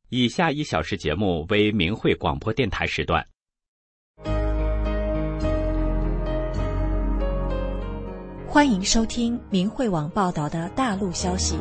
以下1小时节目为明慧广播电台时段。 欢迎收听明慧网报道的大陆消息。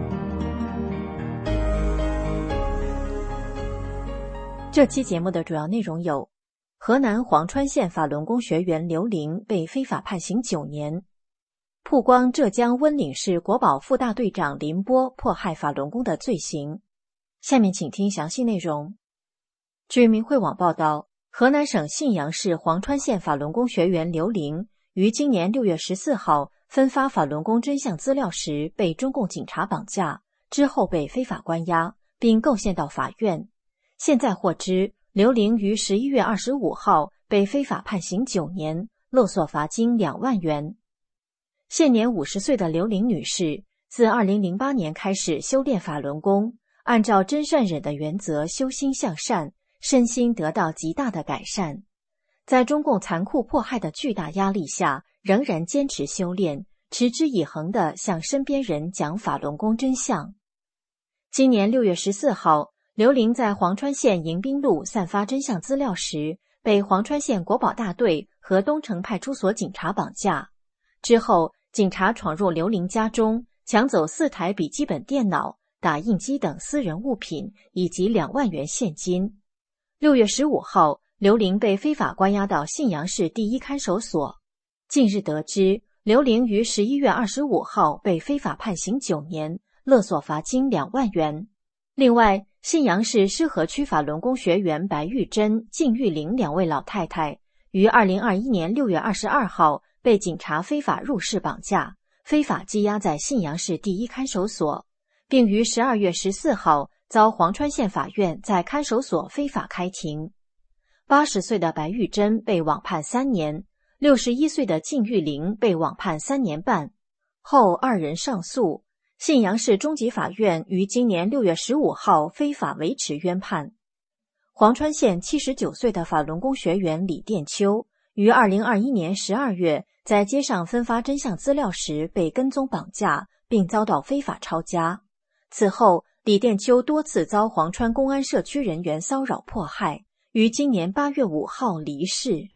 这期节目的主要内容有：河南黄川县法轮功学员刘玲被非法判刑9年；曝光浙江温岭市国保副大队长林波迫害法轮功的罪行。下面请听详细内容。据明慧网报道，河南省信阳市黄川县法轮功学员刘玲于今年6月14号分发法轮功真相资料时被中共警察绑架，之后被非法关押，并构陷到法院。现在获知，刘玲于11月25号被非法判刑9年，勒索罚金2万元。现年50岁的刘玲女士，自2008年开始修炼法轮功，按照真善忍的原则修心向善，身心得到极大的改善。在中共残酷迫害的巨大压力下，仍然坚持修炼，持之以恒地向身边人讲法轮功真相。今年6月14号，刘玲在黄川县迎宾路散发真相资料时，被黄川县国保大队和东城派出所警察绑架。之后，警察闯入刘玲家中，抢走4台笔记本电脑、打印机等私人物品以及2万元现金。6月15号，刘玲被非法关押到信阳市第1看守所。近日得知，刘玲于11月25号被非法判刑9年，勒索罚金2万元。另外，信阳市施河区法轮功学员白玉珍、靳玉玲2位老太太于2021年6月22号被警察非法入室绑架，非法羁押在信阳市第1看守所，并于12月14号遭黄川县法院在看守所非法开庭。80岁的白玉珍被网判3年，61岁的靳玉玲被网判3年半，后2人上诉。信阳市中级法院于今年6月15号非法维持冤判。黄川县79岁的法轮功学员李殿秋于2021年12月在街上分发真相资料时被跟踪绑架，并遭到非法抄家。此后，李殿秋多次遭黄川公安社区人员骚扰迫害，于今年8月5号离世。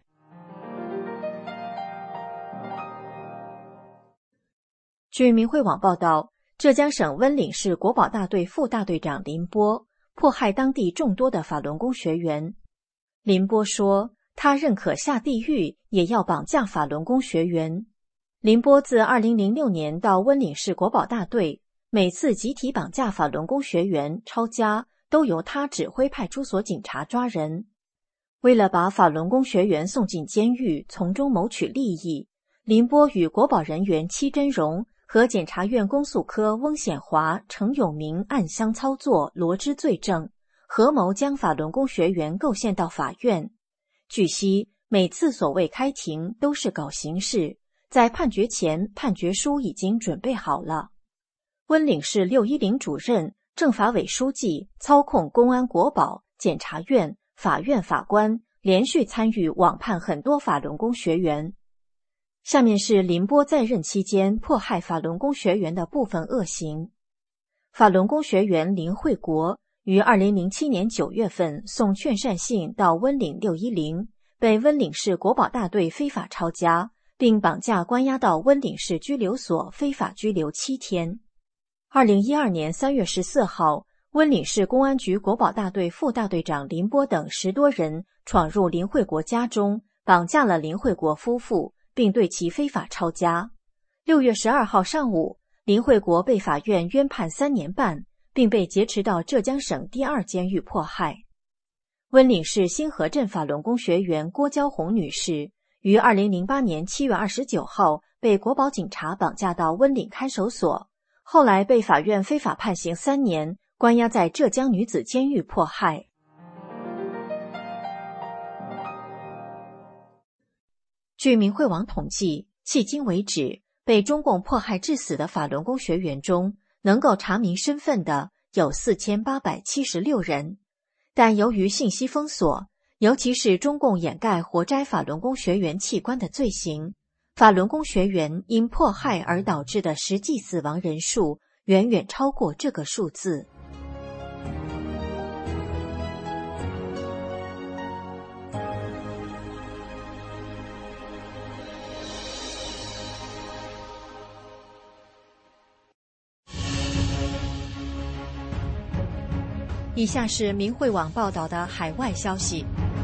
据明慧网报道，浙江省温岭市国保大队副大队长林波迫害当地众多的法轮功学员。林波说，他认可下地狱也要绑架法轮功学员。林波自2006年到温岭市国保大队，每次集体绑架法轮功学员、抄家都由他指挥派出所警察抓人。为了把法轮功学员送进监狱，从中谋取利益，林波与国保人员戚真荣和检察院公诉科翁显华、程永明暗箱操作，罗织罪证，合谋将法轮功学员构陷到法院。据悉，每次所谓开庭都是搞形式，在判决前，判决书已经准备好了。温岭市610主任、政法委书记操控公安、国保、检察院、法院法官，连续参与网判很多法轮功学员。下面是林波在任期间迫害法轮功学员的部分恶行。法轮功学员林惠国于2007年9月份送劝善信到温岭610，被温岭市国保大队非法抄家，并绑架关押到温岭市拘留所非法拘留7天。2012年3月14号，温岭市公安局国保大队副大队长林波等10多人闯入林惠国家中，绑架了林惠国夫妇，并对其非法抄家。6月12号上午，林惠国被法院冤判3年半，并被劫持到浙江省第2监狱迫害。温岭市新河镇法轮功学员郭娇红女士于2008年7月29号被国保警察绑架到温岭看守所，后来被法院非法判刑3年，关押在浙江女子监狱迫害。据明慧网统计，迄今为止，被中共迫害致死的法轮功学员中，能够查明身份的有4876人。但由于信息封锁，尤其是中共掩盖活摘法轮功学员器官的罪行，法轮功学员因迫害而导致的实际死亡人数远远超过这个数字。 以下是明慧网报道的海外消息，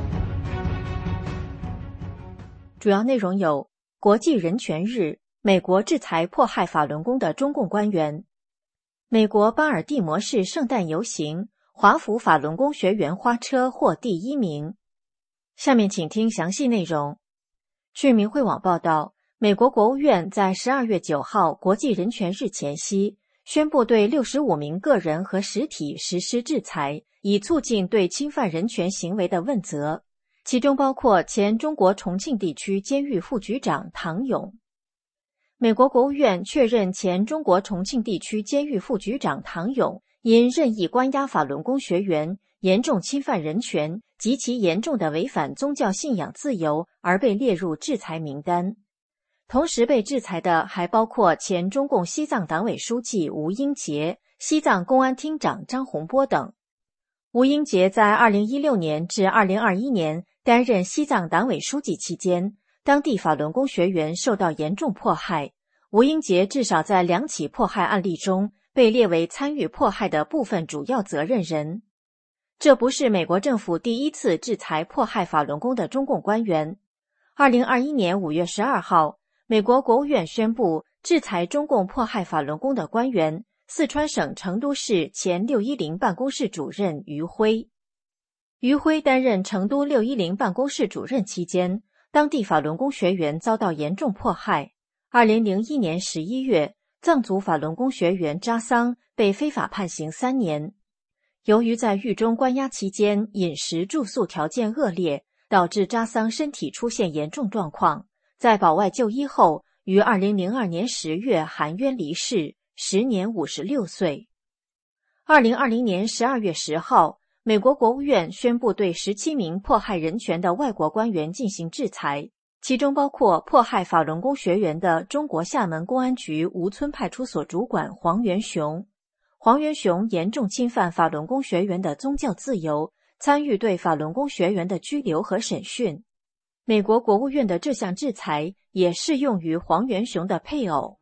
主要内容有：国际人权日，美国制裁迫害法轮功的中共官员；美国巴尔的摩市圣诞游行，华府法轮功学员花车获第1名。下面请听详细内容。据明慧网报道，美国国务院在12月9号国际人权日前夕，宣布对65名个人和实体实施制裁，以促进对侵犯人权行为的问责，其中包括前中国重庆地区监狱副局长唐勇。美国国务院确认前中国重庆地区监狱副局长唐勇因任意关押法轮功学员，严重侵犯人权，极其严重的违反宗教信仰自由而被列入制裁名单。同时被制裁的还包括前中共西藏党委书记吴英杰、西藏公安厅长张洪波等。吴英杰在2016年至2021年担任西藏党委书记期间，当地法轮功学员受到严重迫害。吴英杰至少在2起迫害案例中被列为参与迫害的部分主要责任人。这不是美国政府第一次制裁迫害法轮功的中共官员。2021年5月12号，美国国务院宣布制裁中共迫害法轮功的官员，四川省成都市前610办公室主任于辉。于辉担任成都610办公室主任期间，当地法轮功学员遭到严重迫害。2001年11月，藏族法轮功学员扎桑被非法判刑3年。由于在狱中关押期间饮食住宿条件恶劣，导致扎桑身体出现严重状况，在保外就医后，于2002年10月含冤离世，时年56岁。2020年12月10号，美国国务院宣布对17名迫害人权的外国官员进行制裁，其中包括迫害法轮功学员的中国厦门公安局吴村派出所主管黄元雄。黄元雄严重侵犯法轮功学员的宗教自由，参与对法轮功学员的拘留和审讯。美国国务院的这项制裁也适用于黄元雄的配偶。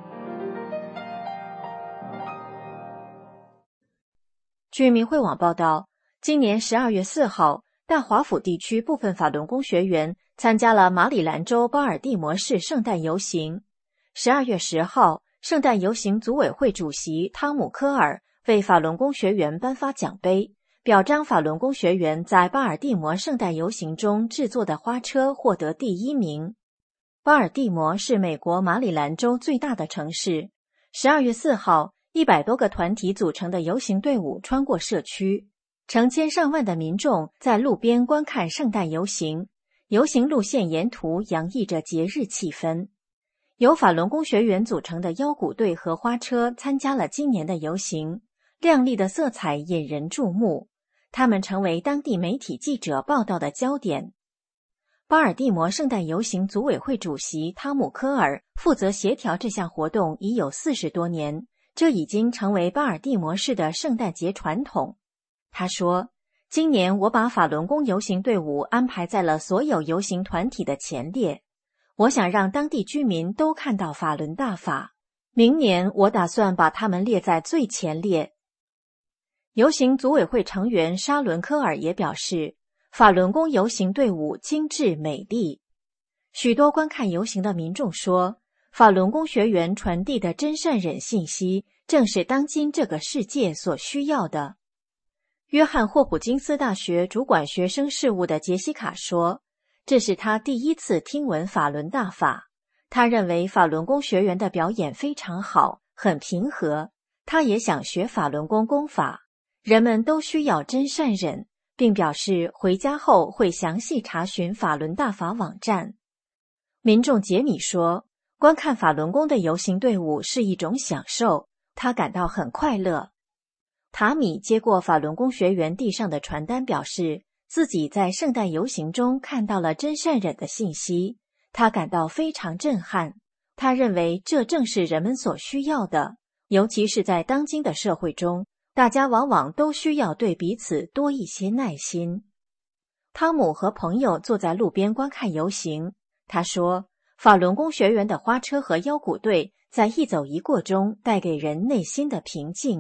据明慧网报道，今年12月4号，大华府地区部分法轮功学员参加了马里兰州巴尔的摩市圣诞游行。12月10号，圣诞游行组委会主席汤姆·科尔为法轮功学员颁发奖杯，表彰法轮功学员在巴尔的摩圣诞游行中制作的花车获得第1名。巴尔的摩是美国马里兰州最大的城市。12月4号，100多个团体组成的游行队伍穿过社区，成千上万的民众在路边观看圣诞游行，游行路线沿途洋溢着节日气氛。由法轮功学员组成的腰鼓队和花车参加了今年的游行，亮丽的色彩引人注目，他们成为当地媒体记者报道的焦点。巴尔的摩圣诞游行组委会主席汤姆·科尔负责协调这项活动已有40多年，这已经成为巴尔的摩市的圣诞节传统。他说，今年我把法轮功游行队伍安排在了所有游行团体的前列，我想让当地居民都看到法轮大法。明年我打算把他们列在最前列。游行组委会成员沙伦·科尔也表示，法轮功游行队伍精致美丽。许多观看游行的民众说，法轮功学员传递的真善忍信息正是当今这个世界所需要的。约翰霍普金斯大学主管学生事务的杰西卡说，这是他第一次听闻法轮大法。他认为法轮功学员的表演非常好，很平和。他也想学法轮功功法。人们都需要真善忍，并表示回家后会详细查询法轮大法网站。民众杰米说，观看法轮功的游行队伍是一种享受，他感到很快乐。塔米接过法轮功学员递上的传单，表示自己在圣诞游行中看到了真善忍的信息，他感到非常震撼。他认为这正是人们所需要的，尤其是在当今的社会中，大家往往都需要对彼此多一些耐心。汤姆和朋友坐在路边观看游行，他说，法轮功学员的花车和腰鼓队在一走一过中带给人内心的平静，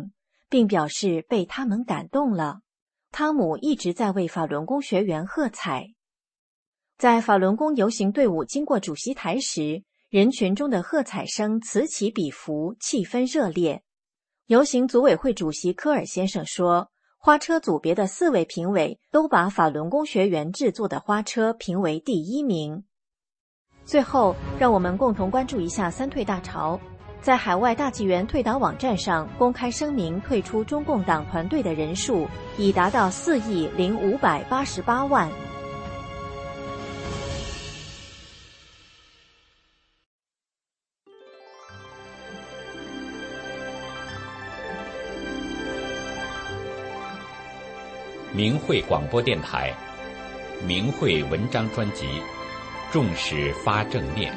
并表示被他们感动了。汤姆一直在为法轮功学员喝彩。在法轮功游行队伍经过主席台时，人群中的喝彩声此起彼伏，气氛热烈。游行组委会主席科尔先生说，花车组别的4位评委都把法轮功学员制作的花车评为第1名。最后，让我们共同关注一下三退大潮。在海外大纪元退党网站上公开声明退出中共党团队的人数已达到4.0588亿。 明慧广播电台，明慧文章专辑，重视发正念。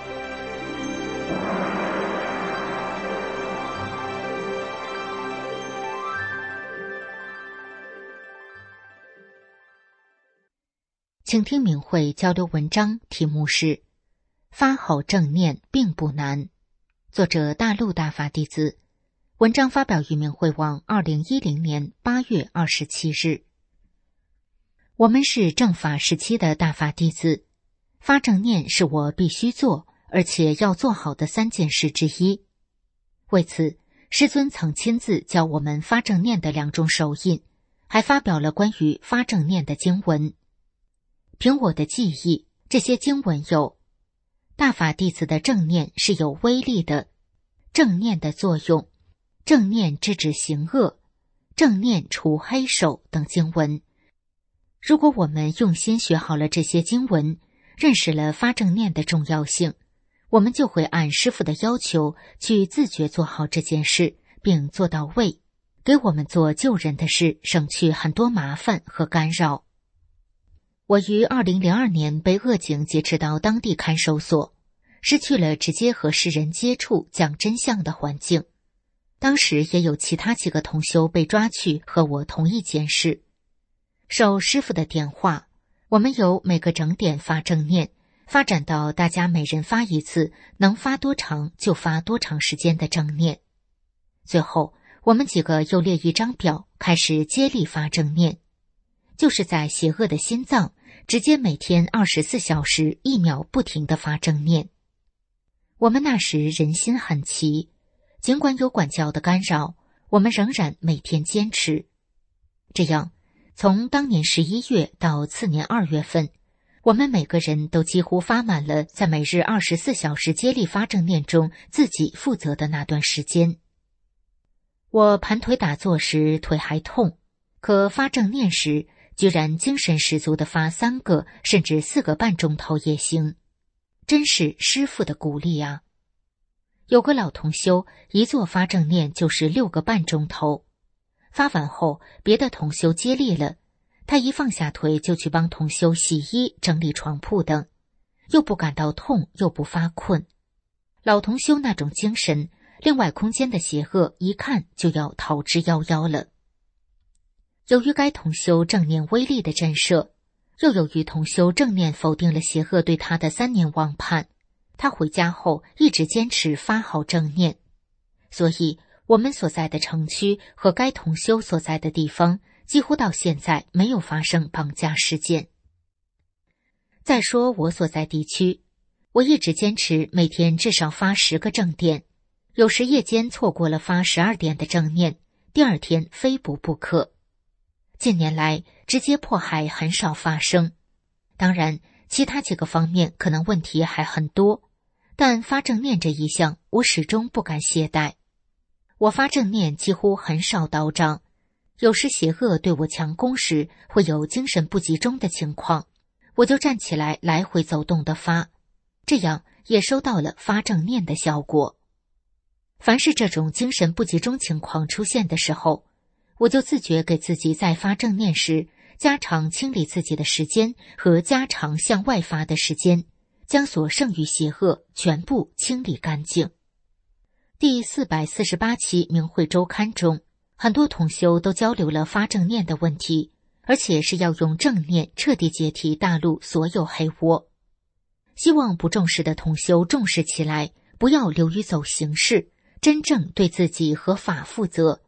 请听明慧交流文章，题目是发好正念并不难，作者大陆大法弟子，文章发表于明慧网2010年8月27日。我们是正法时期的大法弟子，发正念是我必须做而且要做好的3件事之一。为此，师尊曾亲自教我们发正念的2种手印，还发表了关于发正念的经文。凭我的记忆，这些经文有：大法弟子的正念是有威力的，正念的作用，正念制止行恶，正念除黑手等经文。如果我们用心学好了这些经文，认识了发正念的重要性，我们就会按师父的要求去自觉做好这件事，并做到位，给我们做救人的事省去很多麻烦和干扰。我于2002年被恶警劫持到当地看守所，失去了直接和世人接触讲真相的环境。当时也有其他几个同修被抓去和我同一件事。受师父的点化，我们由每个整点发正念，发展到大家每人发一次，能发多长就发多长时间的正念。最后，我们几个又列一张表，开始接力发正念，就是在邪恶的心脏，直接每天24小时1秒不停地发正念。我们那时人心很齐，尽管有管教的干扰，我们仍然每天坚持。这样，从当年11月到次年2月份，我们每个人都几乎发满了在每日24小时接力发正念中自己负责的那段时间。我盘腿打坐时腿还痛，可发正念时居然精神十足地发3个甚至4个半钟头也行，真是师父的鼓励啊！有个老同修一坐发正念就是6个半钟头，发完后别的同修接力了，他一放下腿就去帮同修洗衣、整理床铺等，又不感到痛又不发困。老同修那种精神，另外空间的邪恶一看就要逃之夭夭了。由于该同修正念威力的震慑，又由于同修正念否定了邪恶对他的3年妄判，他回家后一直坚持发好正念，所以我们所在的城区和该同修所在的地方几乎到现在没有发生绑架事件。再说我所在地区，我一直坚持每天至少发10个正点，有时夜间错过了发12点的正念，第2天非补不可。近年来直接迫害很少发生，当然其他几个方面可能问题还很多，但发正念这一项我始终不敢懈怠。我发正念几乎很少倒账，有时邪恶对我强攻时会有精神不集中的情况，我就站起来来回走动的发，这样也收到了发正念的效果。凡是这种精神不集中情况出现的时候，我就自觉给自己在发正念时加长清理自己的时间和加长向外发的时间，将所剩余邪恶全部清理干净。第448期明慧周刊中，很多同修都交流了发正念的问题，而且是要用正念彻底解题大陆所有黑窝。希望不重视的同修重视起来，不要流于走形式，真正对自己和法负责，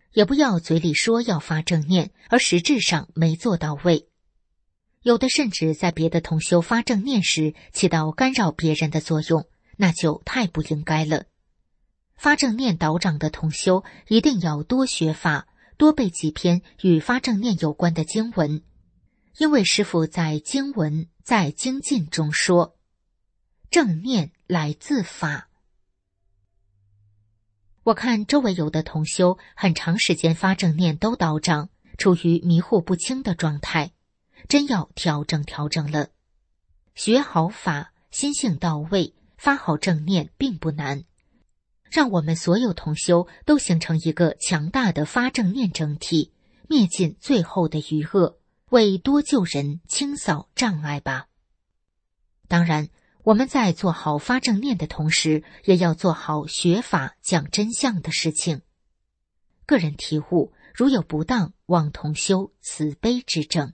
也不要嘴里说要发正念，而实质上没做到位。有的甚至在别的同修发正念时起到干扰别人的作用，那就太不应该了。发正念导长的同修一定要多学法，多背几篇与发正念有关的经文，因为师父在经文在精进中说，正念来自法。我看周围有的同修很长时间发正念都倒账，处于迷糊不清的状态，真要调整了。学好法，心性到位，发好正念并不难。让我们所有同修都形成一个强大的发正念整体，灭尽最后的余恶，为多救人清扫障碍吧。当然，我们在做好发正念的同时，也要做好学法讲真相的事情。个人体悟，如有不当，望同修慈悲之正。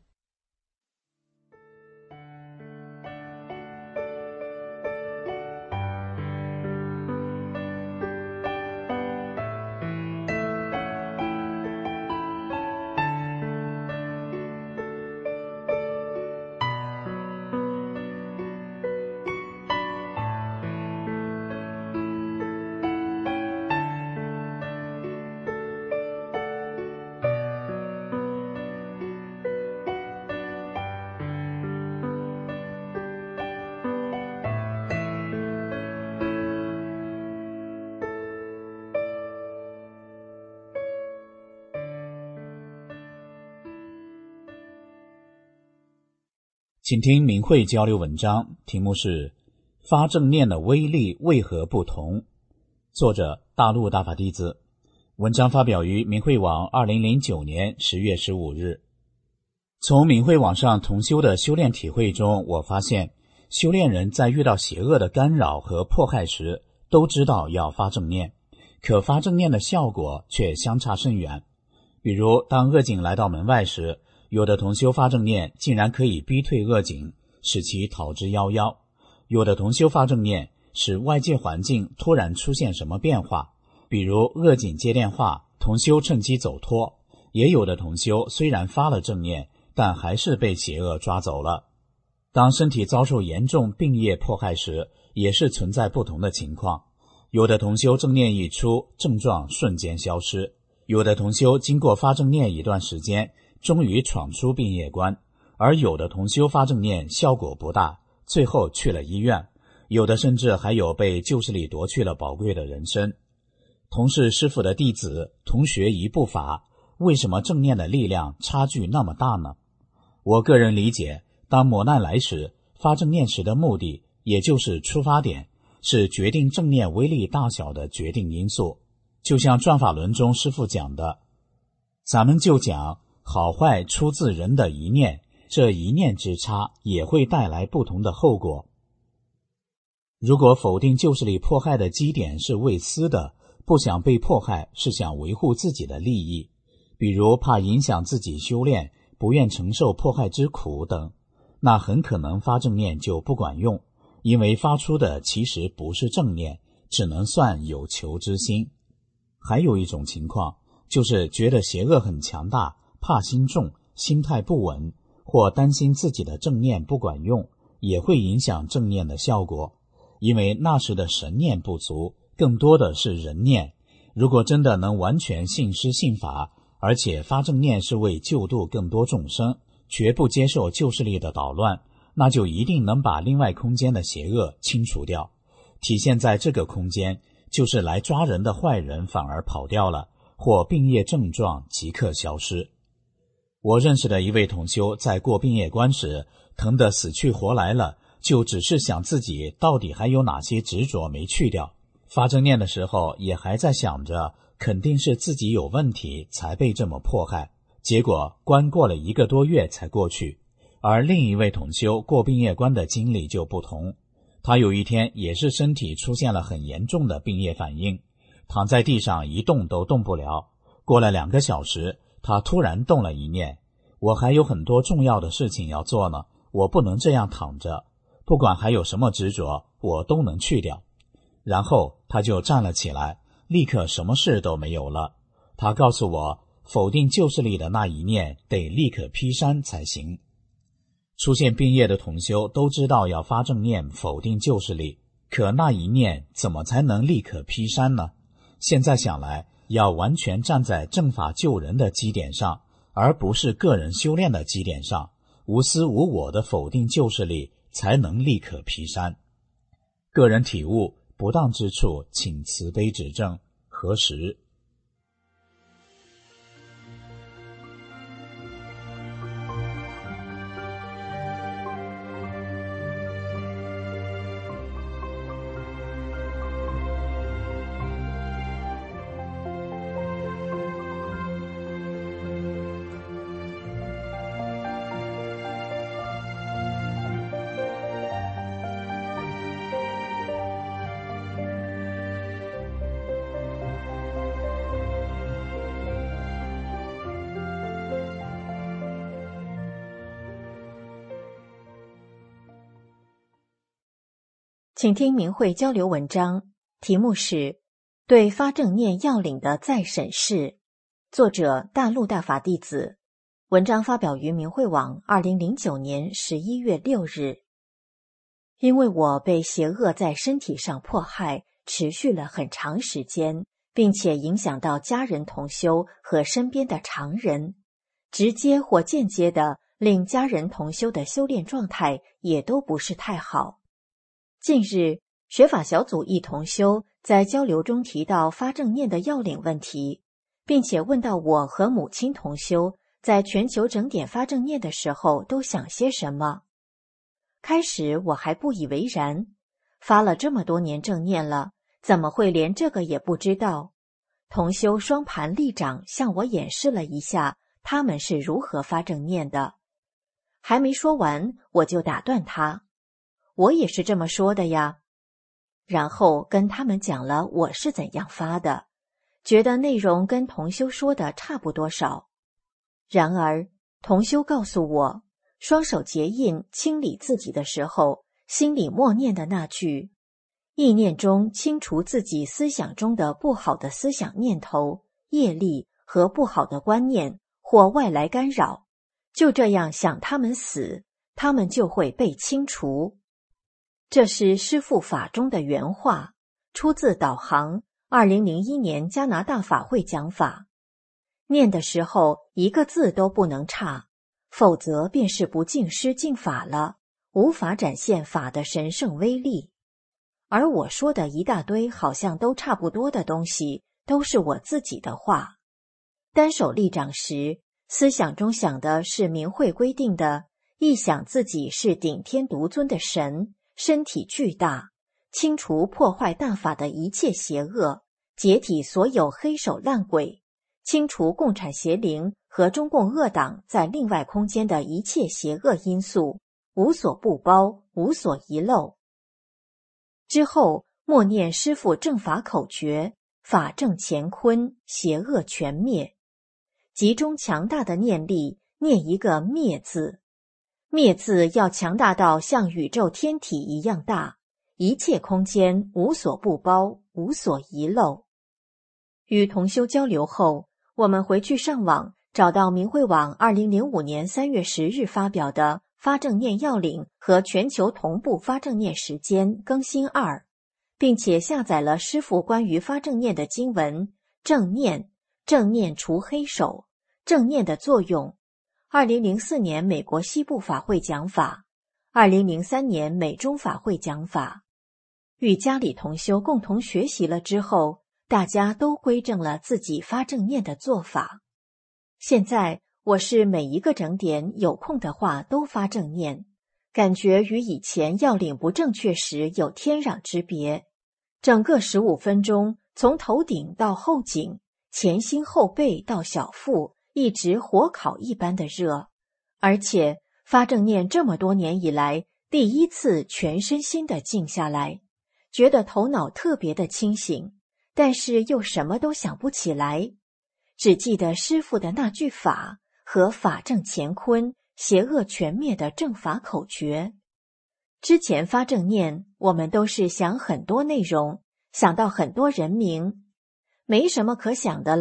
请听明慧交流文章，题目是发正念的威力为何不同？作者大陆大法弟子。文章发表于明慧网2009年10月15日。从明慧网上同修的修炼体会中，我发现修炼人在遇到邪恶的干扰和迫害时，都知道要发正念，可发正念的效果却相差甚远。比如当恶境来到门外时，有的同修发正念竟然可以逼退恶境，使其逃之夭夭；有的同修发正念使外界环境突然出现什么变化，比如恶境接电话，同修趁机走脱；也有的同修虽然发了正念，但还是被邪恶抓走了。当身体遭受严重病业迫害时，也是存在不同的情况。有的同修正念一出，症状瞬间消失；有的同修经过发正念一段时间，终于闯出病业关，而有的同修发正念效果不大，最后去了医院，有的甚至还有被旧势力夺去了宝贵的人生。同是师父的弟子，同学一部法，为什么正念的力量差距那么大呢？我个人理解，当磨难来时，发正念时的目的，也就是出发点，是决定正念威力大小的决定因素。就像转法轮中师父讲的，咱们就讲好坏出自人的一念，这一念之差也会带来不同的后果。如果否定旧势力迫害的基点是为私的，不想被迫害，是想维护自己的利益，比如怕影响自己修炼，不愿承受迫害之苦等，那很可能发正念就不管用，因为发出的其实不是正念，只能算有求之心。还有一种情况，就是觉得邪恶很强大，怕心重，心态不稳，或担心自己的正念不管用，也会影响正念的效果。因为那时的神念不足，更多的是人念。如果真的能完全信师信法，而且发正念是为救度更多众生，绝不接受旧势力的捣乱，那就一定能把另外空间的邪恶清除掉。体现在这个空间，就是来抓人的坏人反而跑掉了，或病业症状即刻消失。我认识的一位同修在过病业关时，疼得死去活来了，就只是想自己到底还有哪些执着没去掉。发正念的时候也还在想着肯定是自己有问题才被这么迫害，结果关过了1个多月才过去。而另一位同修过病业关的经历就不同，他有一天也是身体出现了很严重的病业反应，躺在地上一动都动不了。过了2个小时，他突然动了一念，我还有很多重要的事情要做呢，我不能这样躺着，不管还有什么执着，我都能去掉。然后他就站了起来，立刻什么事都没有了。 他告诉我，否定旧势力的那一念得立刻劈山才行。出现病业的同修都知道要发正念否定旧势力，可那一念怎么才能立刻劈山呢？现在想来，要完全站在正法救人的基点上，而不是个人修炼的基点上，无私无我的否定旧势力，才能立刻劈山。个人体悟不当之处，请慈悲指正，何时？ 请听明慧交流文章，题目是对发正念要领的再审视，作者大陆大法弟子，文章发表于明慧网2009年11月6日。因为我被邪恶在身体上迫害，持续了很长时间，并且影响到家人同修和身边的常人，直接或间接的令家人同修的修炼状态也都不是太好。近日，学法小组一同修在交流中提到发正念的要领问题，并且问到我和母亲同修在全球整点发正念的时候都想些什么。开始我还不以为然，发了这么多年正念了，怎么会连这个也不知道？同修双盘立掌向我演示了一下他们是如何发正念的。还没说完，我就打断他，我也是这么说的呀。然后跟他们讲了我是怎样发的，觉得内容跟同修说的差不多少。然而同修告诉我，双手结印清理自己的时候，心里默念的那句意念中清除自己思想中的不好的思想念头、业力和不好的观念或外来干扰，就这样想他们死，他们就会被清除。这是师父法中的原话，出自导航2001年加拿大法会讲法。念的时候一个字都不能差，否则便是不敬师敬法了，无法展现法的神圣威力。而我说的一大堆好像都差不多的东西，都是我自己的话。单手立掌时，思想中想的是明慧规定的，臆想自己是顶天独尊的神，身体巨大，清除破坏大法的一切邪恶，解体所有黑手烂鬼，清除共产邪灵和中共恶党在另外空间的一切邪恶因素，无所不包，无所遗漏。之后默念师父正法口诀，法正乾坤，邪恶全灭。集中强大的念力，念一个灭字。灭字要强大到像宇宙天体一样大，一切空间无所不包，无所遗漏。与同修交流后，我们回去上网找到明慧网2005年3月10日发表的发正念要领和全球同步发正念时间更新2，并且下载了师父关于发正念的经文，正念除黑手，正念的作用。2004年美国西部法会讲法，2003年美中法会讲法。与家里同修共同学习了之后，大家都归正了自己发正念的做法。现在我是每一个整点有空的话都发正念，感觉与以前要领不正确时有天壤之别。整个15分钟，从头顶到后颈，前心后背到小腹，一直火烤一般的热，而且发正念这么多年以来，第一次全身心的静下来，觉得头脑特别的清醒，但是又什么都想不起来，只记得师父的那句法和法正乾坤，邪恶全灭的正法口诀。之前发正念，我们都是想很多内容，想到很多人名，没什么可想的了，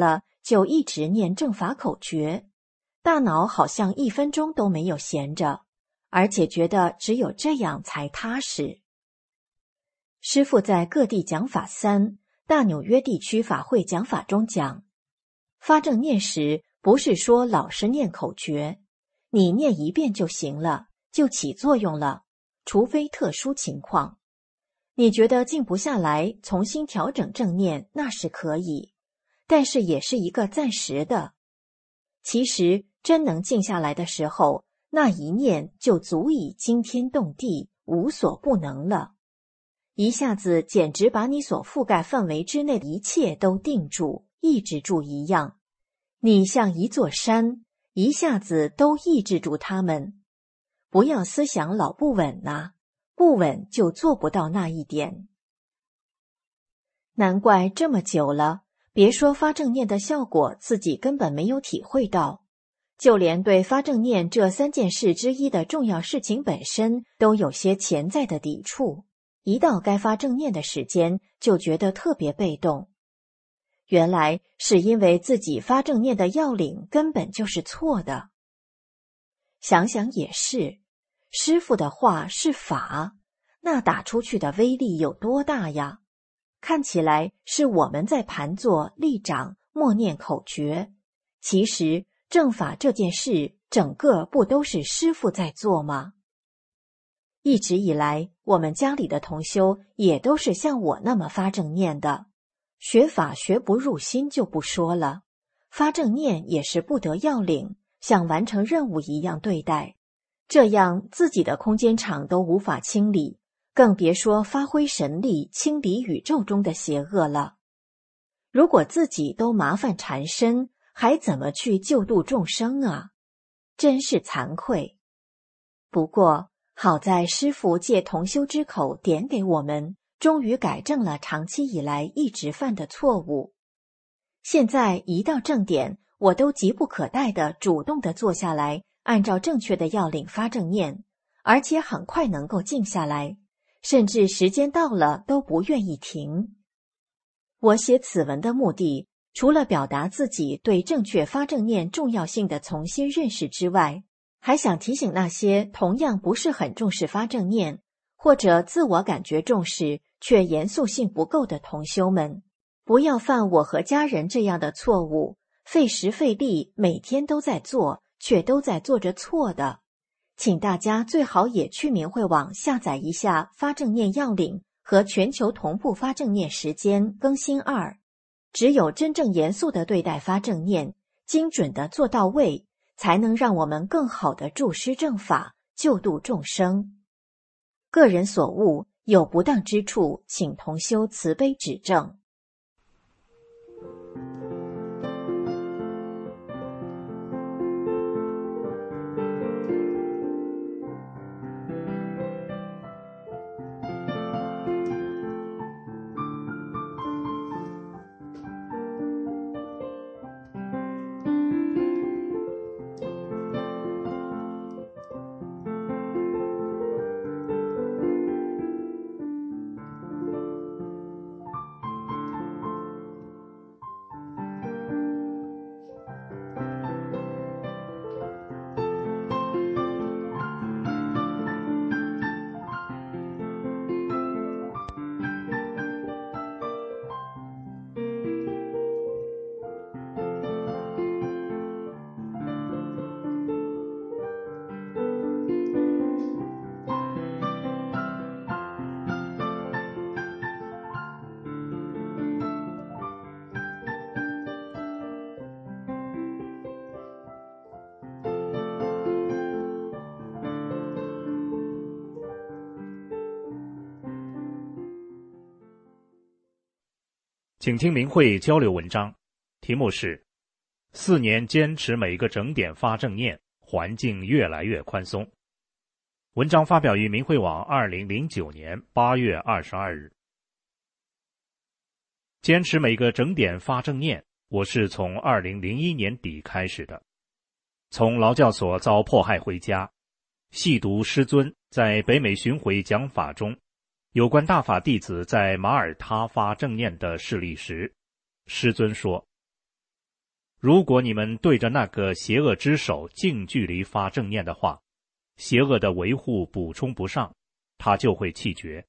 就一直念正法口诀，大脑好像1分钟都没有闲着，而且觉得只有这样才踏实。师父在各地讲法3大纽约地区法会讲法中讲，发正念时不是说老是念口诀，你念1遍就行了，就起作用了，除非特殊情况。你觉得静不下来，重新调整正念，那是可以，但是也是一个暂时的。其实真能静下来的时候，那一念就足以惊天动地，无所不能了。一下子简直把你所覆盖范围之内的一切都定住、抑制住一样。你像一座山，一下子都抑制住它们。不要思想老不稳啊，不稳就做不到那一点。难怪这么久了，别说发正念的效果，自己根本没有体会到，就连对发正念这3件事之一的重要事情本身，都有些潜在的抵触。一到该发正念的时间，就觉得特别被动。原来是因为自己发正念的要领根本就是错的。想想也是，师父的话是法，那打出去的威力有多大呀？看起来是我们在盘坐、立掌、默念口诀，其实正法这件事，整个不都是师父在做吗？一直以来，我们家里的同修也都是像我那么发正念的，学法学不入心就不说了，发正念也是不得要领，像完成任务一样对待，这样自己的空间场都无法清理，更别说发挥神力清理宇宙中的邪恶了。如果自己都麻烦缠身，还怎么去救度众生啊？真是惭愧。不过好在师父借同修之口点给我们，终于改正了长期以来一直犯的错误。现在一到正点，我都急不可待地主动地坐下来，按照正确的要领发正念，而且很快能够静下来，甚至时间到了都不愿意停。我写此文的目的，除了表达自己对正确发正念重要性的重新认识之外，还想提醒那些同样不是很重视发正念，或者自我感觉重视却严肃性不够的同修们，不要犯我和家人这样的错误，费时费力，每天都在做，却都在做着错的。请大家最好也去明慧网下载一下发正念要领和全球同步发正念时间更新2，只有真正严肃地对待发正念，精准地做到位，才能让我们更好地助施正法，救度众生。个人所悟，有不当之处，请同修慈悲指正。 请听明慧交流文章，题目是4年坚持每个整点发正念，环境越来越宽松。文章发表于明慧网2009年8月22日。坚持每个整点发正念，我是从2001年底开始的。从劳教所遭迫害回家，细读师尊在北美巡回讲法中有关大法弟子在马耳他发正念的事例时，师尊说， 如果你们对着那个邪恶之手近距离发正念的话，邪恶的维护补充不上，他就会气绝。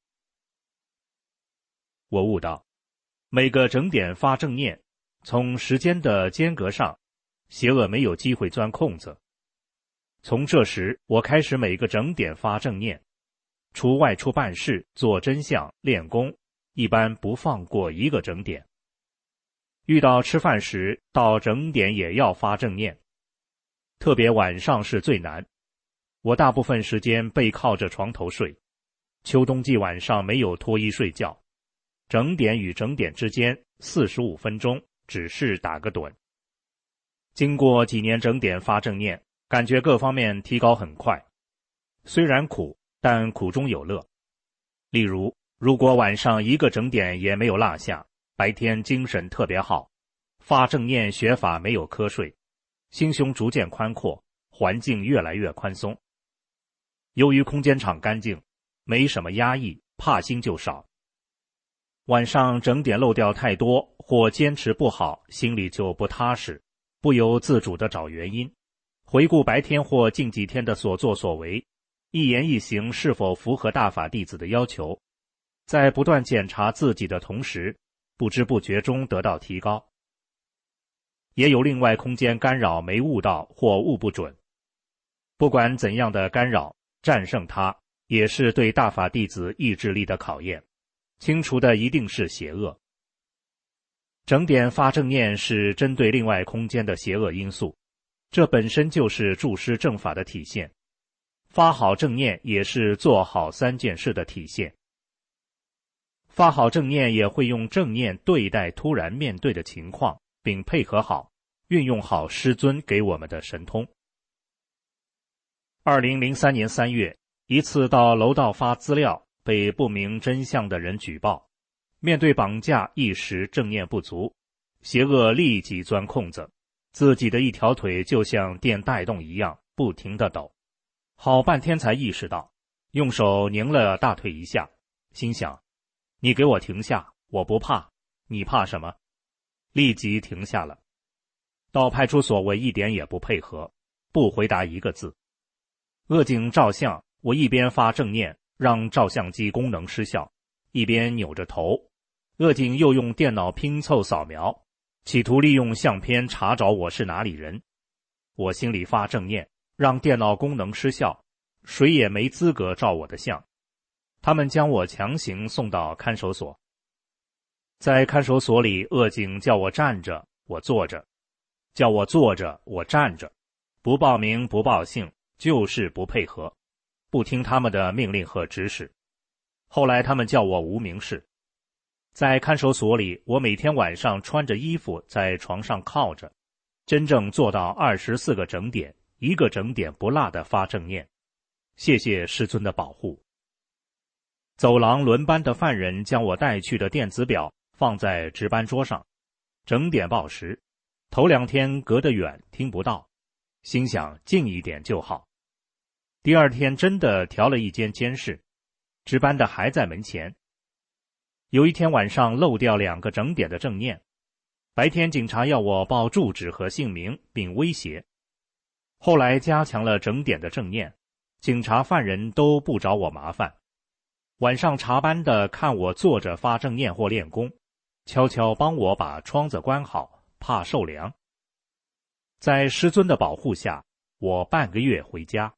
我悟到，每个整点发正念，从时间的间隔上，邪恶没有机会钻空子。从这时，我开始每个整点发正念，除外出办事、做真相、练功，一般不放过一个整点。遇到吃饭时，到整点也要发正念，特别晚上是最难。我大部分时间背靠着床头睡，秋冬季晚上没有脱衣睡觉，整点与整点之间45分钟只是打个盹。经过几年整点发正念，感觉各方面提高很快，虽然苦，但苦中有乐。例如，如果晚上一个整点也没有落下，白天精神特别好，发正念学法没有瞌睡，心胸逐渐宽阔，环境越来越宽松。由于空间场干净，没什么压抑，怕心就少。晚上整点漏掉太多或坚持不好，心里就不踏实，不由自主地找原因，回顾白天或近几天的所作所为，一言一行是否符合大法弟子的要求，在不断检查自己的同时，不知不觉中得到提高。也有另外空间干扰没悟到或悟不准，不管怎样的干扰，战胜它也是对大法弟子意志力的考验，清除的一定是邪恶。整点发正念是针对另外空间的邪恶因素，这本身就是注师正法的体现。发好正念也是做好3件事的体现。发好正念也会用正念对待突然面对的情况，并配合好，运用好师尊给我们的神通。2003年3月，一次到楼道发资料，被不明真相的人举报，面对绑架一时正念不足，邪恶立即钻空子，自己的一条腿就像电带动一样不停地抖，好半天才意识到，用手拧了大腿一下，心想，你给我停下，我不怕，你怕什么？立即停下了。到派出所我一点也不配合，不回答一个字。恶警照相，我一边发正念让照相机功能失效，一边扭着头。恶警又用电脑拼凑扫描，企图利用相片查找我是哪里人。我心里发正念，让电脑功能失效，谁也没资格照我的相。他们将我强行送到看守所。在看守所里，恶警叫我站着，我坐着；叫我坐着，我站着。不报名不报姓，就是不配合，不听他们的命令和指使。后来他们叫我无名氏。在看守所里，我每天晚上穿着衣服在床上靠着，真正做到24个整点，一个整点不落的发正念。谢谢师尊的保护。走廊轮班的犯人将我带去的电子表放在值班桌上，整点报时。头2天隔得远，听不到，心想近一点就好。第2天真的调了一间监室，值班的还在门前。有一天晚上漏掉2个整点的正念，白天警察要我报住址和姓名并威胁。后来加强了整点的正念，警察犯人都不找我麻烦。晚上查班的看我坐着发正念或练功，悄悄帮我把窗子关好，怕受凉。在师尊的保护下，我半个月回家。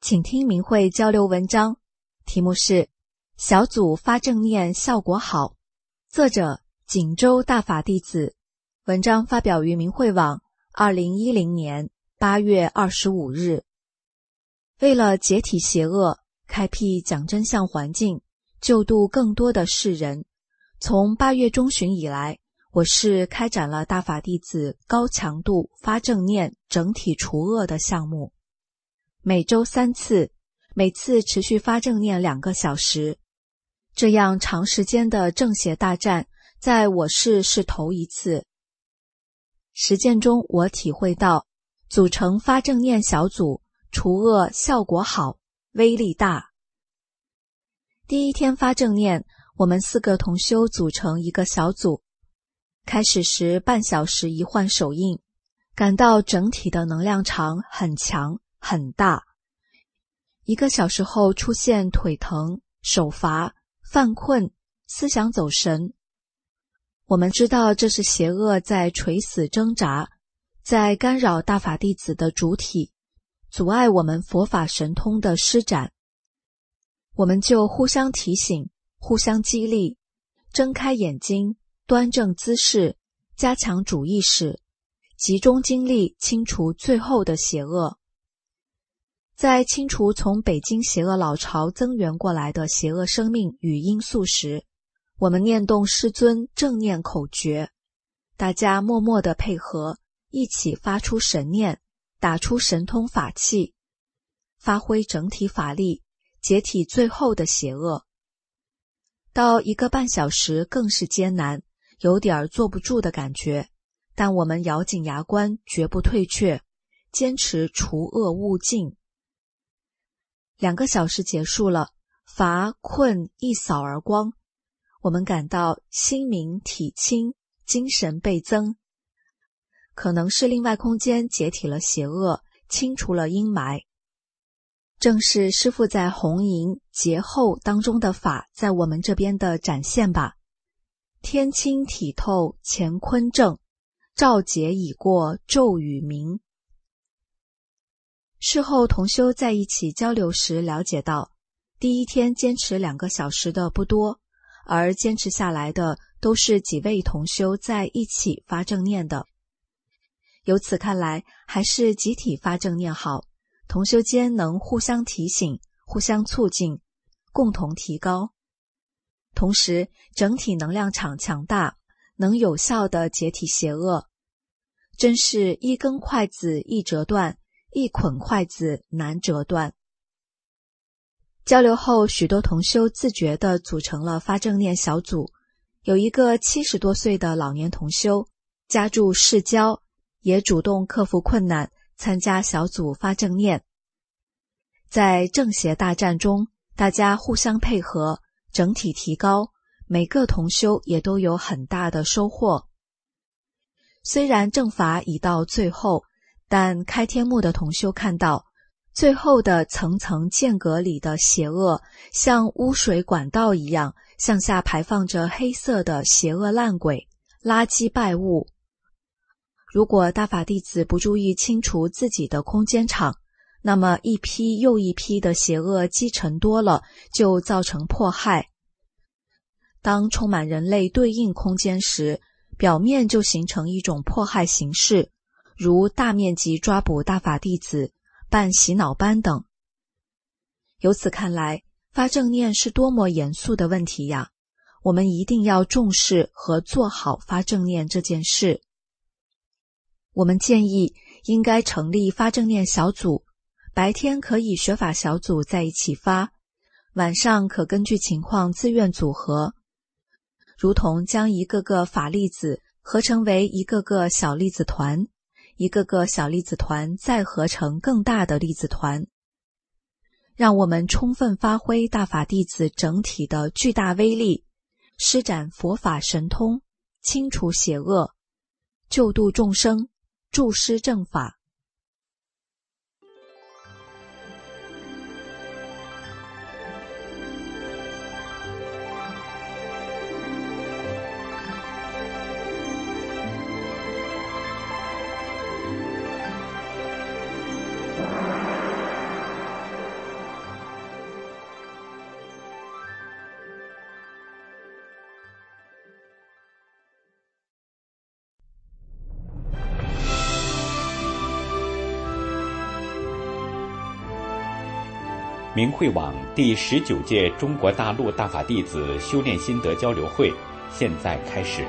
请听明慧交流文章，题目是小组发正念效果好，作者锦州大法弟子，文章发表于明慧网2010年8月25日。为了解体邪恶，开辟讲真相环境，救度更多的世人，从8月中旬以来，我市开展了大法弟子高强度发正念整体除恶的项目，每周3次，每次持续发正念2个小时。这样长时间的正邪大战，在我市是头一次。实践中我体会到，组成发正念小组，除恶效果好，威力大。第一天发正念，我们4个同修组成一个小组，开始时半小时一换手印，感到整体的能量场很强很大。1个小时后出现腿疼、手乏、犯困、思想走神。我们知道这是邪恶在垂死挣扎，在干扰大法弟子的主体，阻碍我们佛法神通的施展。我们就互相提醒，互相激励，睁开眼睛，端正姿势，加强主意识，集中精力清除最后的邪恶。在清除从北京邪恶老巢增援过来的邪恶生命与因素时，我们念动师尊正念口诀，大家默默地配合，一起发出神念，打出神通法器，发挥整体法力，解体最后的邪恶。到1个半小时更是艰难，有点坐不住的感觉，但我们咬紧牙关，绝不退却，坚持除恶务尽。2个小时结束了，乏困一扫而光，我们感到心明体清，精神倍增。可能是另外空间解体了邪恶，清除了阴霾。正是师父在红迎劫后当中的法在我们这边的展现吧。天清体透乾坤正，照劫已过骤雨明。事后同修在一起交流时了解到，第一天坚持2个小时的不多，而坚持下来的都是几位同修在一起发正念的。由此看来，还是集体发正念好，同修间能互相提醒，互相促进，共同提高。同时，整体能量场强大，能有效地解体邪恶。真是一根筷子易折断，一捆筷子难折断。交流后，许多同修自觉地组成了发正念小组。有一个70多岁的老年同修，家住市郊，也主动克服困难，参加小组发正念。在正邪大战中，大家互相配合，整体提高，每个同修也都有很大的收获。虽然正法已到最后，但开天幕的同修看到，最后的层层间隔里的邪恶，像污水管道一样，向下排放着黑色的邪恶烂鬼、垃圾败物。如果大法弟子不注意清除自己的空间场，那么一批又一批的邪恶积沉多了，就造成迫害。当充满人类对应空间时，表面就形成一种迫害形式，如大面积抓捕大法弟子、办洗脑班等。由此看来，发正念是多么严肃的问题呀！我们一定要重视和做好发正念这件事。我们建议应该成立发正念小组，白天可以学法小组在一起发，晚上可根据情况自愿组合，如同将一个个法粒子合成为一个个小粒子团，一个个小粒子团再合成更大的粒子团，让我们充分发挥大法弟子整体的巨大威力，施展佛法神通，清除邪恶，救度众生，助施正法。 明慧网第19届中国大陆大法弟子修炼心得交流会现在开始。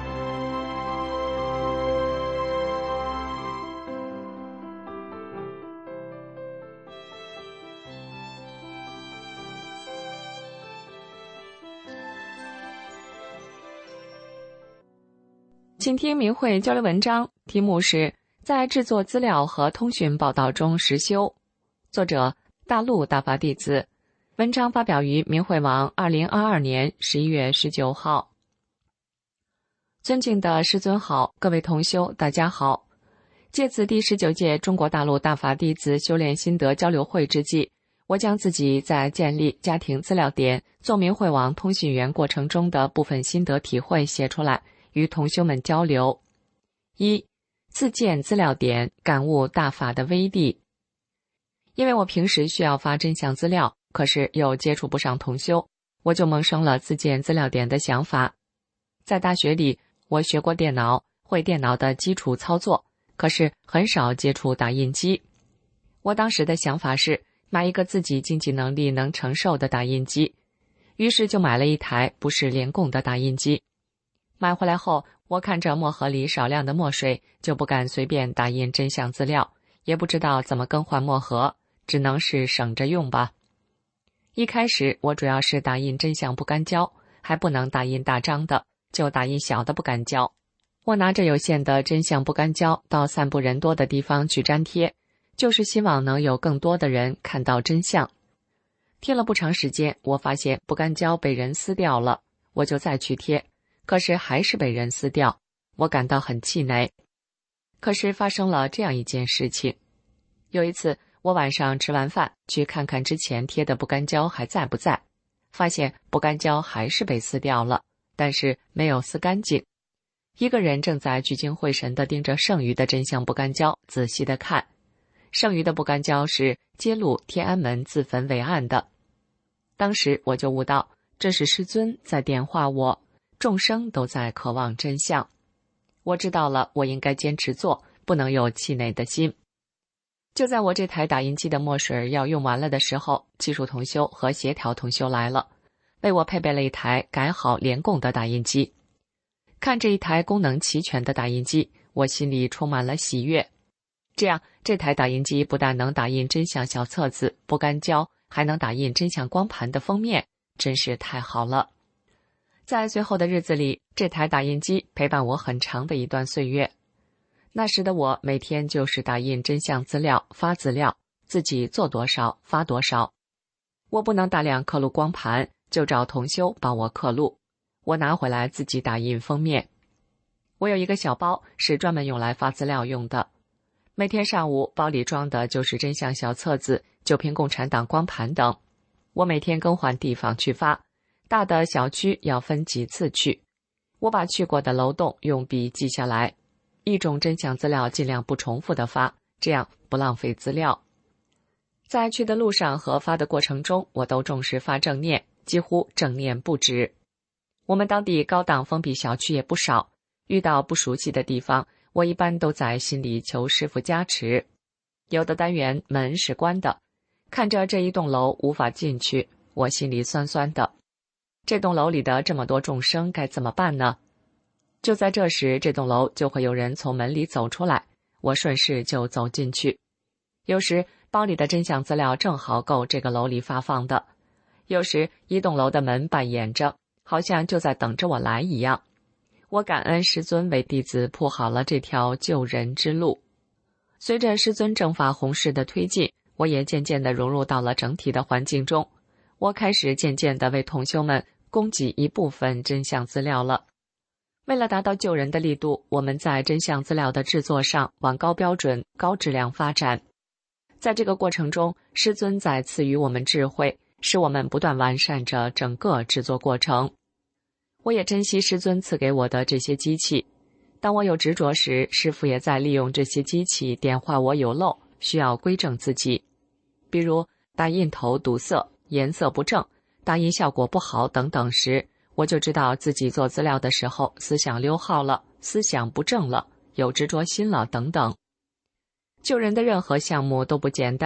请听明慧交流文章，题目是在制作资料和通讯报道中实修，作者大陆大法弟子，文章发表于明慧网2022年11月19号。尊敬的师尊好，各位同修大家好。借此第19届中国大陆大法弟子修炼心得交流会之际，我将自己在建立家庭资料点做明慧网通讯员过程中的部分心得体会写出来，与同修们交流。1. 自建资料点，感悟大法的威力。因为我平时需要发真相资料，可是又接触不上同修，我就萌生了自建资料点的想法。在大学里，我学过电脑，会电脑的基础操作，可是很少接触打印机。我当时的想法是买一个自己经济能力能承受的打印机，于是就买了一台不是联供的打印机。买回来后，我看着墨盒里少量的墨水，就不敢随便打印真相资料，也不知道怎么更换墨盒，只能是省着用吧。一开始我主要是打印真相不干胶，还不能打印大张的，就打印小的不干胶。我拿着有限的真相不干胶到散布人多的地方去粘贴，就是希望能有更多的人看到真相。贴了不长时间，我发现不干胶被人撕掉了，我就再去贴，可是还是被人撕掉，我感到很气馁。可是发生了这样一件事情，有一次我晚上吃完饭去看看之前贴的不干胶还在不在，发现不干胶还是被撕掉了，但是没有撕干净。一个人正在聚精会神地盯着剩余的真相不干胶仔细地看，剩余的不干胶是揭露天安门自焚伟案的。当时我就悟到，这是师尊在点化我，众生都在渴望真相。我知道了，我应该坚持做，不能有气馁的心。就在我这台打印机的墨水要用完了的时候，技术同修和协调同修来了，为我配备了一台改好联供的打印机。看这一台功能齐全的打印机，我心里充满了喜悦。这样，这台打印机不但能打印真相小册子、不干胶，还能打印真相光盘的封面，真是太好了。在随后的日子里，这台打印机陪伴我很长的一段岁月。那时的我每天就是打印真相资料、发资料，自己做多少发多少。我不能大量刻录光盘，就找同修帮我刻录，我拿回来自己打印封面。我有一个小包是专门用来发资料用的，每天上午包里装的就是真相小册子、旧评共产党光盘等。我每天更换地方去发，大的小区要分几次去，我把去过的楼栋用笔记下来，一种真相资料尽量不重复的发，这样不浪费资料。在去的路上和发的过程中，我都重视发正念，几乎正念不止。我们当地高档封闭小区也不少，遇到不熟悉的地方，我一般都在心里求师父加持。有的单元门是关的，看着这一栋楼无法进去，我心里酸酸的。这栋楼里的这么多众生该怎么办呢？就在这时，这栋楼就会有人从门里走出来，我顺势就走进去。有时包里的真相资料正好够这个楼里发放的，有时一栋楼的门半掩着，好像就在等着我来一样。我感恩师尊为弟子铺好了这条救人之路。随着师尊正法弘誓的推进，我也渐渐地融入到了整体的环境中。我开始渐渐地为同修们供给一部分真相资料了。为了达到救人的力度，我们在真相资料的制作上往高标准、高质量发展。在这个过程中，师尊在赐予我们智慧，使我们不断完善着整个制作过程。我也珍惜师尊赐给我的这些机器。当我有执着时，师父也在利用这些机器点化我有漏，需要归正自己。比如打印头堵塞、颜色不正、打印效果不好等等时，我就知道自己做资料的时候思想溜号了，思想不正了，有执着心了等等。救人的任何项目都不简单，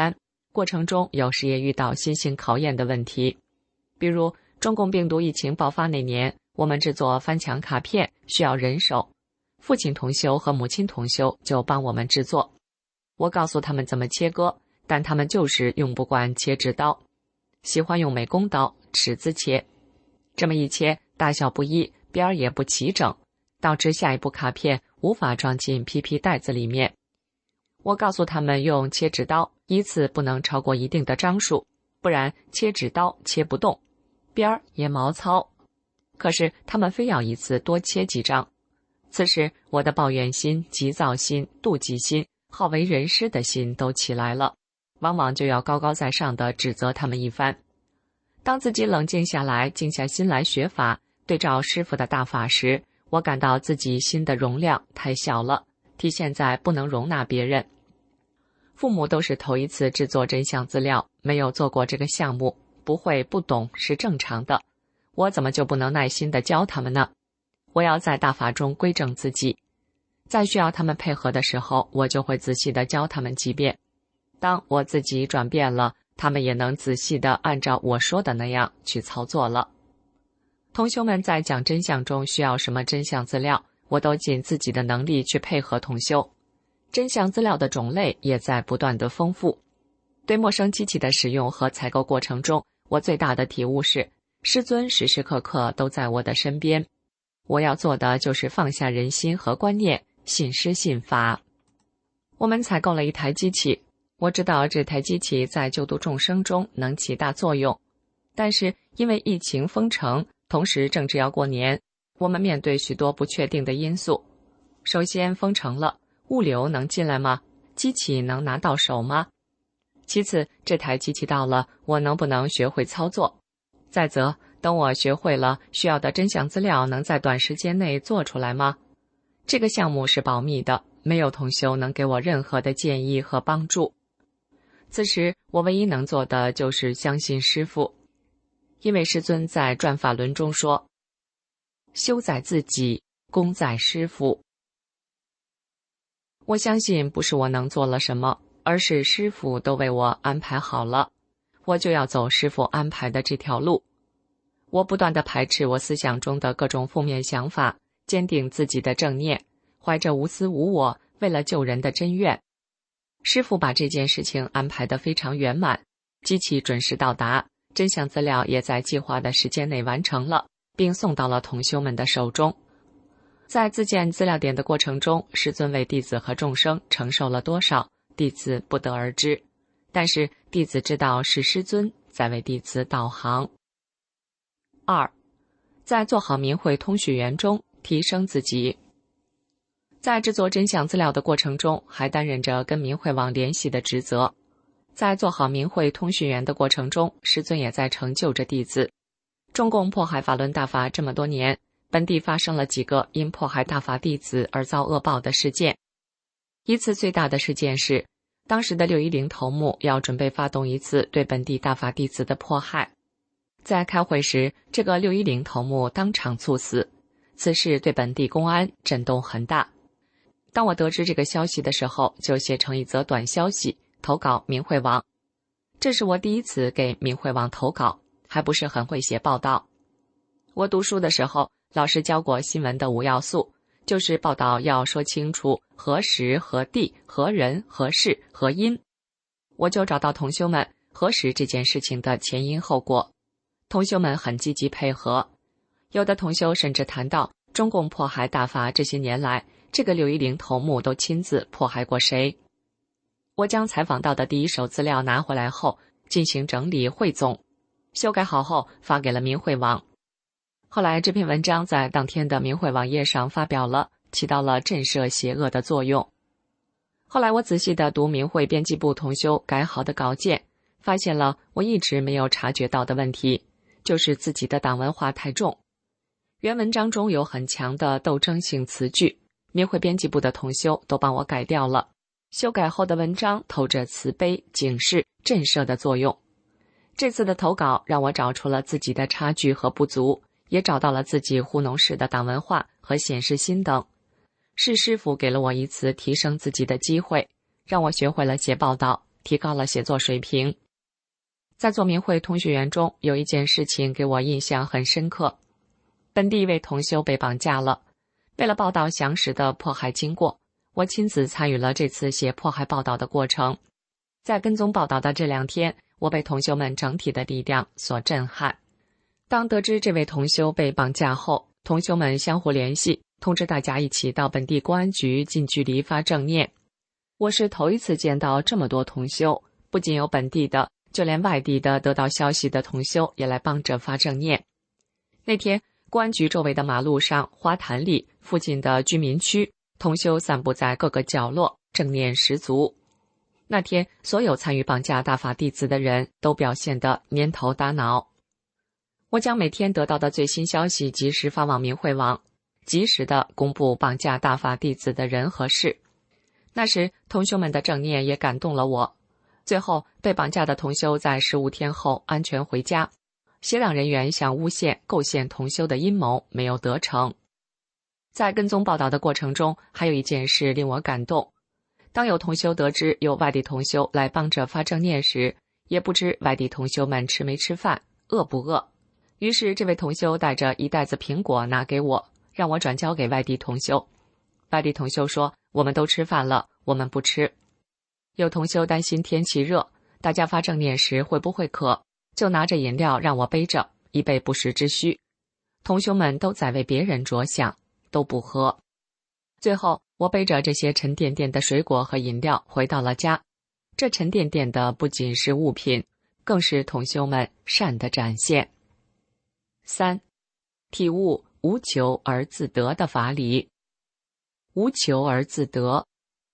过程中有时也遇到新型考验的问题，比如中共病毒疫情爆发那年，我们制作翻墙卡片需要人手，父亲同修和母亲同修就帮我们制作。我告诉他们怎么切割，但他们就是用不惯切纸刀，喜欢用美工刀、尺子切。这么一切，大小不一，边儿也不齐整，导致下一步卡片无法装进 PP 袋子里面。我告诉他们用切纸刀，一次不能超过一定的张数，不然切纸刀切不动，边儿也毛糙。可是他们非要一次多切几张。此时我的抱怨心、急躁心、妒忌心、好为人师的心都起来了，往往就要高高在上地指责他们一番。当自己冷静下来，静下心来学法，对照师父的大法时，我感到自己心的容量太小了，体现在不能容纳别人。父母都是头一次制作真相资料，没有做过这个项目，不会不懂是正常的，我怎么就不能耐心地教他们呢？我要在大法中规正自己，在需要他们配合的时候，我就会仔细地教他们几遍。当我自己转变了，他们也能仔细地按照我说的那样去操作了。同修们在讲真相中需要什么真相资料，我都尽自己的能力去配合同修。真相资料的种类也在不断的丰富。对陌生机器的使用和采购过程中，我最大的体悟是，师尊时时刻刻都在我的身边。我要做的就是放下人心和观念，信师信法。我们采购了一台机器，我知道这台机器在救度众生中能起大作用，但是因为疫情封城，同时正值要过年，我们面对许多不确定的因素。首先封城了，物流能进来吗？机器能拿到手吗？其次，这台机器到了，我能不能学会操作？再则，等我学会了，需要的真相资料能在短时间内做出来吗？这个项目是保密的，没有同修能给我任何的建议和帮助。此时我唯一能做的就是相信师父，因为师尊在转法轮中说，修在自己，功在师父。我相信不是我能做了什么，而是师父都为我安排好了，我就要走师父安排的这条路。我不断地排斥我思想中的各种负面想法，坚定自己的正念，怀着无私无我，为了救人的真愿。师父把这件事情安排得非常圆满，机器准时到达，真相资料也在计划的时间内完成了，并送到了同修们的手中。在自建资料点的过程中，师尊为弟子和众生承受了多少，弟子不得而知，但是弟子知道是师尊在为弟子导航。2. 在做好明慧通讯员中提升自己。在制作真相资料的过程中，还担任着跟明慧网联系的职责。在做好明慧通讯员的过程中，师尊也在成就着弟子。中共迫害法轮大法这么多年，本地发生了几个因迫害大法弟子而遭恶报的事件。一次最大的事件是，当时的610头目要准备发动一次对本地大法弟子的迫害。在开会时，这个610头目当场猝死，此事对本地公安震动很大。当我得知这个消息的时候，就写成一则短消息投稿明慧网。这是我第一次给明慧网投稿，还不是很会写报道。我读书的时候，老师教过新闻的5要素，就是报道要说清楚何时何地何人何事何因。我就找到同修们核实这件事情的前因后果，同修们很积极配合，有的同修甚至谈到中共迫害大法这些年来，这个610头目都亲自迫害过谁。我将采访到的第一手资料拿回来后，进行整理汇总，修改好后发给了明慧网。后来这篇文章在当天的明慧网页上发表了，起到了震慑邪恶的作用。后来我仔细地读明慧编辑部同修改好的稿件，发现了我一直没有察觉到的问题，就是自己的党文化太重。原文章中有很强的斗争性词句，明慧编辑部的同修都帮我改掉了。修改后的文章透着慈悲、警示、震慑的作用。这次的投稿让我找出了自己的差距和不足，也找到了自己糊弄式的党文化和显示心等。是师父给了我一次提升自己的机会，让我学会了写报道， 提高了写作水平。在做明慧同学园中，有一件事情给我印象很深刻。本地一位同修被绑架了，为了报道详实的迫害经过，我亲自参与了这次写迫害报道的过程。在跟踪报道的这2天，我被同修们整体的力量所震撼。当得知这位同修被绑架后，同修们相互联系，通知大家一起到本地公安局近距离发正念。我是头一次见到这么多同修，不仅有本地的，就连外地的得到消息的同修也来帮着发正念。那天，公安局周围的马路上、花坛里、附近的居民区，同修散布在各个角落，正念十足。那天，所有参与绑架大法弟子的人都表现得蔫头耷脑。我将每天得到的最新消息及时发往明慧网，及时地公布绑架大法弟子的人和事。那时，同修们的正念也感动了我。最后，被绑架的同修在15天后安全回家。协党人员想诬陷、构陷同修的阴谋没有得逞。在跟踪报道的过程中，还有一件事令我感动。当有同修得知有外地同修来帮着发正念时，也不知外地同修们吃没吃饭，饿不饿。于是这位同修带着一袋子苹果拿给我，让我转交给外地同修。外地同修说，我们都吃饭了，我们不吃。有同修担心天气热，大家发正念时会不会渴，就拿着饮料让我背着，以备不时之需。同修们都在为别人着想，都不喝。最后，我背着这些沉甸甸的水果和饮料回到了家。这沉甸甸的不仅是物品，更是同修们善的展现。3. 体悟无求而自得的法理。无求而自得，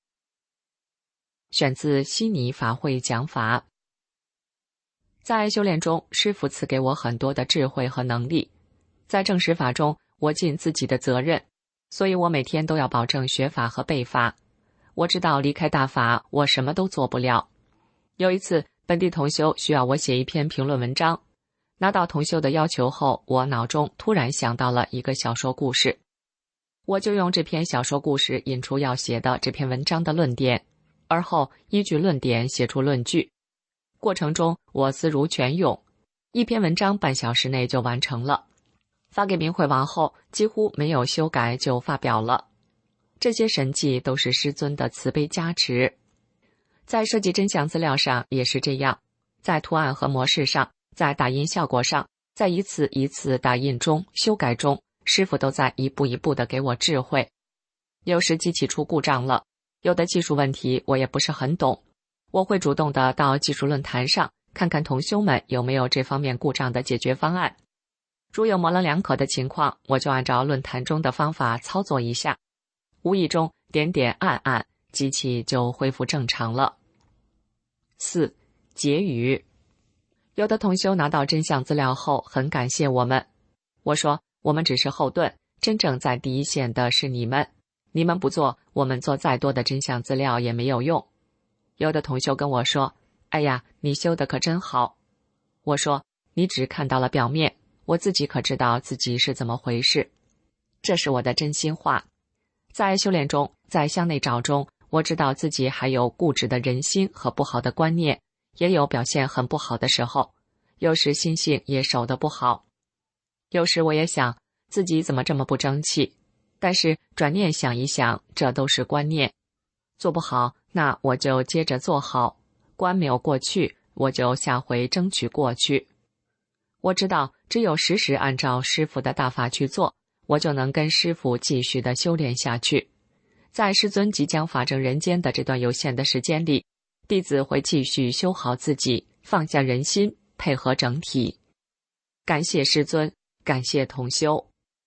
选自悉尼法会讲法。在修炼中，师父赐给我很多的智慧和能力。在证实法中，我尽自己的责任，所以我每天都要保证学法和背法。我知道离开大法，我什么都做不了。有一次，本地同修需要我写一篇评论文章，拿到同修的要求后，我脑中突然想到了一个小说故事。我就用这篇小说故事引出要写的这篇文章的论点，而后依据论点写出论据。过程中我思如泉涌，一篇文章半小时内就完成了。发给明慧网后，几乎没有修改就发表了。这些神迹都是师尊的慈悲加持。在设计真相资料上也是这样，在图案和模式上，在打印效果上，在一次一次打印中、修改中，师父都在一步一步地给我智慧。有时机器出故障了，有的技术问题我也不是很懂，我会主动地到技术论坛上看看同修们有没有这方面故障的解决方案。如有模棱两可的情况，我就按照论坛中的方法操作一下，无意中点点按按，机器就恢复正常了。4. 结语。有的同修拿到真相资料后很感谢我们，我说我们只是后盾，真正在第一线的是你们，你们不做，我们做再多的真相资料也没有用。有的同修跟我说，哎呀，你修的可真好。我说，你只看到了表面，我自己可知道自己是怎么回事。这是我的真心话。在修炼中，在向内找中，我知道自己还有固执的人心和不好的观念，也有表现很不好的时候，有时心性也守得不好。有时我也想自己怎么这么不争气，但是转念想一想，这都是观念。做不好，那我就接着做好，关没有过去，我就下回争取过去。我知道只有时时按照师父的大法去做，我就能跟师父继续的修炼下去。在师尊即将法证人间的这段有限的时间里，弟子会继续修好自己，放下人心，配合整体。感谢师尊，感谢同修。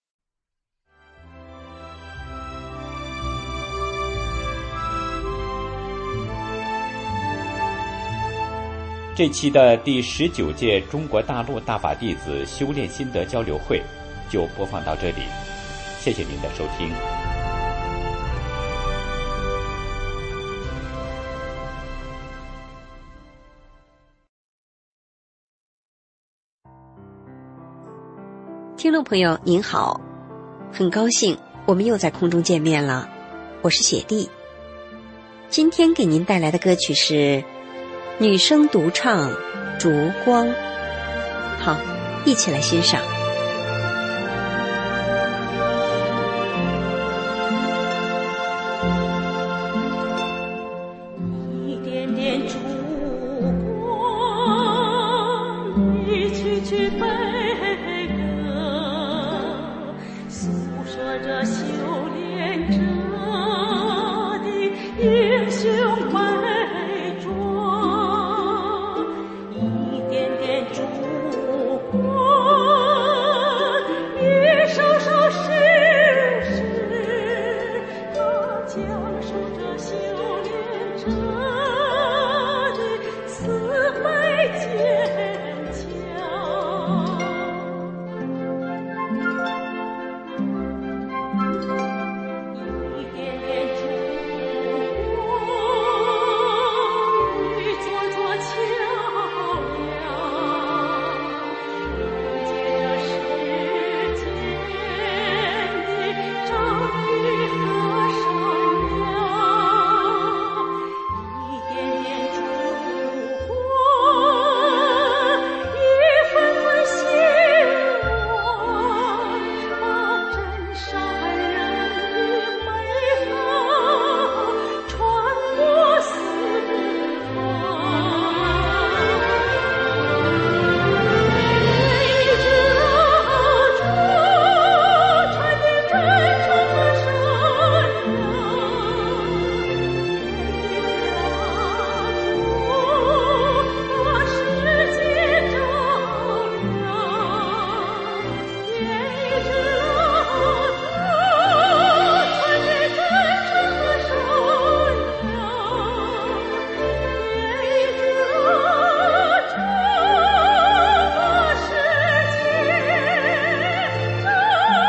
这期的第19届中国大陆大法弟子修炼心得交流会就播放到这里，谢谢您的收听。 听众朋友您好，很高兴我们又在空中见面了，我是雪莉。今天给您带来的歌曲是女声独唱《烛光》。好，一起来欣赏。 一点点烛光，一曲曲悲歌，诉说着修炼者的英雄悲壮。一点点烛光，一首首诗诗，它讲述着修炼者的慈悲坚强。一点点烛光，一座座桥梁，连接着世间的正义和善良。一点点烛光，一份份希望，把真善人的美好传播四方。一支蜡烛，传递真诚和善良。一支蜡烛，把世界照亮。一支蜡烛，传递真诚和善良。一支蜡烛，把世界照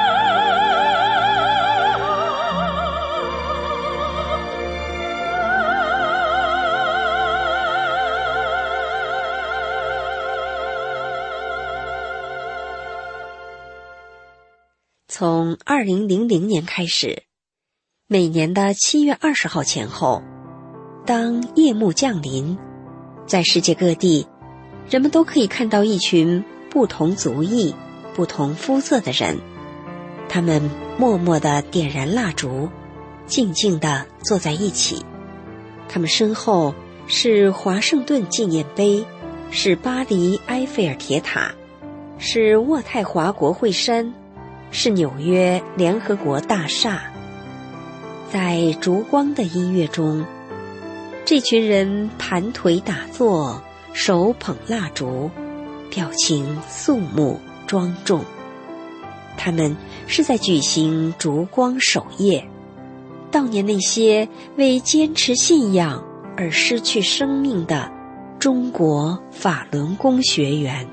从2000年开始，每年的7月20号前后，当夜幕降临，在世界各地，人们都可以看到一群不同族裔、不同肤色的人，他们默默地点燃蜡烛，静静地坐在一起。他们身后是华盛顿纪念碑，是巴黎埃菲尔铁塔，是渥太华国会山，是纽约联合国大厦。在烛光的音乐中，这群人盘腿打坐，手捧蜡烛，表情肃穆庄重。他们是在举行烛光守夜，悼念那些为坚持信仰而失去生命的中国法轮功学员。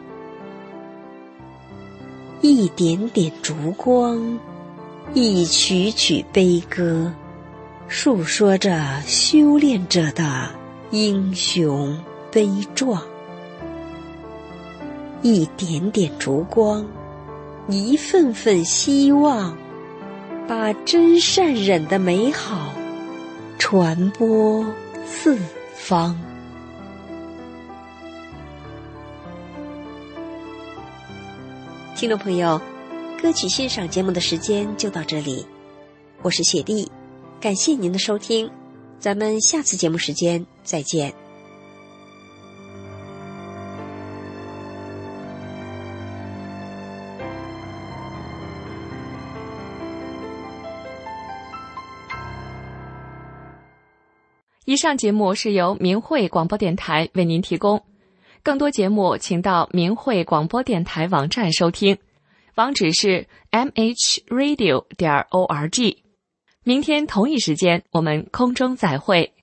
一点点烛光，一曲曲悲歌，述说着修炼者的英雄悲壮。一点点烛光，一份份希望，把真善忍的美好传播四方。听众朋友，歌曲欣赏节目的时间就到这里，我是雪莉，感谢您的收听，咱们下次节目时间再见。 以上节目是由明慧广播电台为您提供，更多节目请到明慧广播电台网站收听，网址是 mhradio.org。明天同一时间我们空中再会。